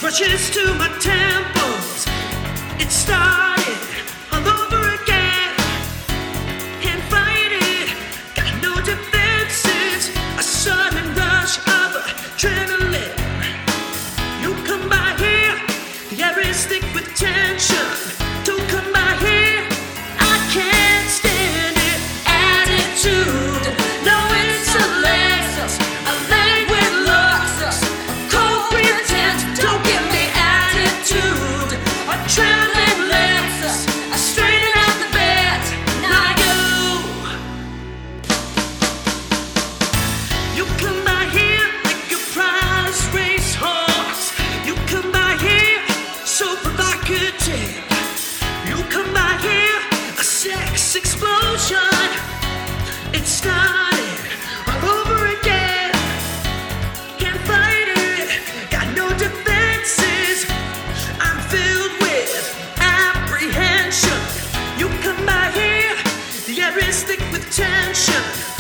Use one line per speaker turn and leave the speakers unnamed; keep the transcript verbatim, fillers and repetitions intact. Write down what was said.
rushes to my temples. It started all over again. Can't fight it, got no defenses. A sudden rush of adrenaline. You come by here, the air is thick with tension. Don't come by here, I can't stand it. Attitude, no insolence, a languid looks, cold pretense. Don't give me attitude, adrenaline lips. I straighten out the bed, now I go. You come by here like a prize race horse. You come by here so provocative. You come by here, a sex explosion. It started all over again. Can't fight it, got no defenses. I'm filled with apprehension. You come by here, the air is thick with tension.